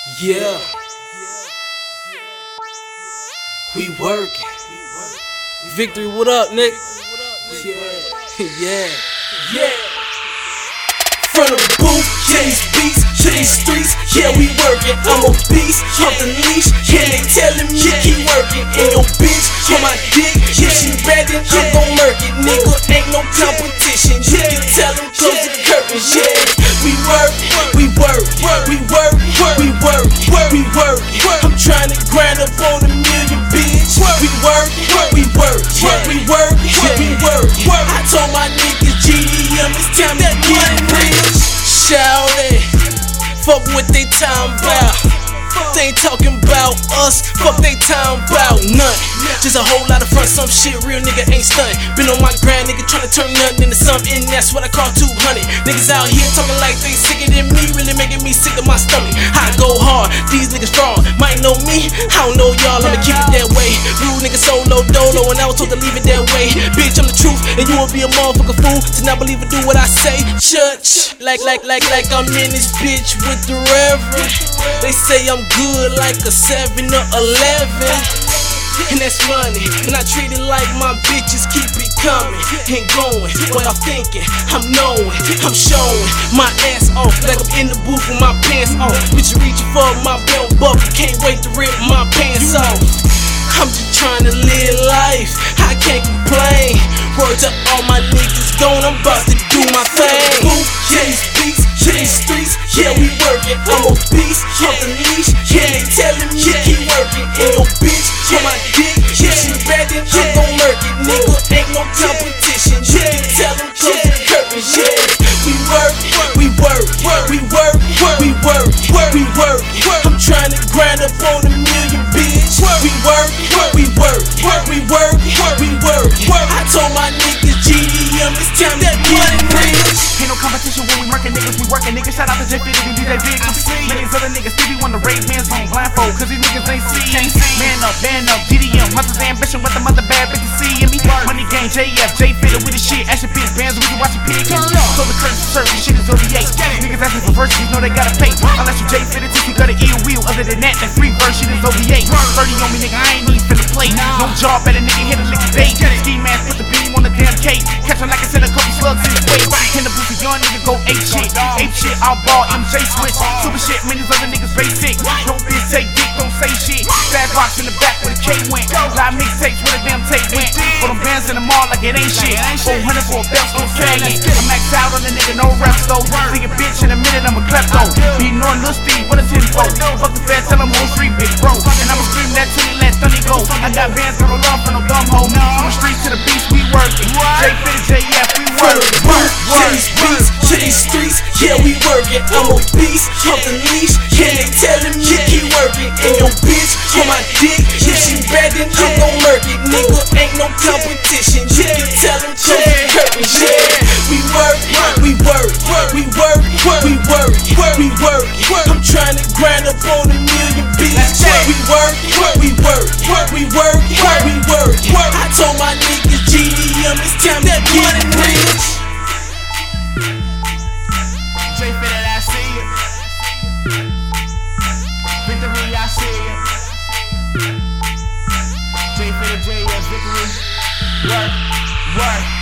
Yeah, we working. Victory, what up, Nick? Yeah. From the booth to these beats, to these streets, yeah, we working. I'm a beast, off the leash, yeah, they telling me keep working. And your bitch on my dick, if she bad then I'm gon' murk it. Nigga, ain't no competition, you can tell them close the curtains, yeah. We work. I'm trying to grind up on a million, bitch. We work. I told my niggas GDM, it's time to get rich. Shout it, fuck what they talking about. They ain't talking about us, fuck they talking about nothing. Just a whole lot of front, some shit real nigga ain't stuntin'. Been on my grind, nigga tryna turn nothing into something, that's what I call 200. Niggas out here talking like they sicker than me, really making me sick to my stomach. I go hard, these niggas strong, might know me, I don't know y'all, I'ma keep it that way. Rude nigga solo dolo, and I was told to leave it that way. Bitch, I'm the truth, and you will be a motherfucker fool to not believe or do what I say. Church, like I'm in this bitch with the reverend. They say I'm good like a 7 or 11. And that's money, and I treat it like my bitches keep it coming and going. What I'm thinking, I'm knowing, I'm showing my ass off like I'm in the booth with my pants off. Bitch, you reaching for my belt buckle, can't wait to rip my pants off. I'm just trying to live life, I can't complain. Word to all my niggas gone, I'm about to do my thing. Booth, yeah, these beats, yeah, these streets, yeah, we working. I'm a beast, off the leash, yeah, they telling me keep working. And your bitch on my dick, yeah, she bad then I'm gon' murk it. Nigga, ain't no competition, you can tell them close the curtains, yeah. We work. I'm trying to grind up on a million, bitch. We work. I told my niggas GDM, it's time to get rich. Ain't no competition when we murkin' niggas, we workin' niggas. Shout out to J50 and DJ Big. Millions other niggas still be on the raid man's on blindfold, cause these niggas ain't see. Man up, GDM, mother's ambition, what the mother bad bitches seeing me. Money gang, JF, J-Fitter with the shit, action bitch bands, we can watch it pig. So the curse is serving, shit is OVA. Niggas asking for verses, know they gotta pay. Unless you J-Fitter, till you got an ill wheel. Other than that free verse shit is OVA. 30 on me, nigga, I ain't even finna play. No job, better nigga hit a lick of bait. Ski mask, put the beam on the damn cake. Catch him like I sent a couple slugs in his face. In the booth, young nigga go ape shit, I'll ball MJ switch. Super shit, man, these other niggas basic. Don't bitch take dick, don't say shit. Fat box in the back where the K went. Live mixtapes where the damn tape went. For them bands in the mall like it ain't shit. 400 for a belt, don't say it. I'm maxed out on the nigga, no reps though. Nigga bitch in a minute, I'm a klepto. Beating on Lil Steve, what a 10-4. Fuck the fed, tell him on street, big bro. And I'ma scream that till he let Thunny go. I got bands got no love for no dumb hoe. From the streets to the beach, we working. J-Fitter, JF, we working. To these streets, yeah, we working. I'm a beast, off the leash, yeah, they telling me keep working. And your bitch on my dick, if she bad then I'm gon' murk it. Nigga, ain't no competition, you can tell them close the curtains, yeah. We work. I'm trying to grind up on a million, bitch. We work. I told my niggas GDM, it's time to get rich. J-Fitter, I see it. Victory, I see it. J-Fitter, JF, Victory. Work.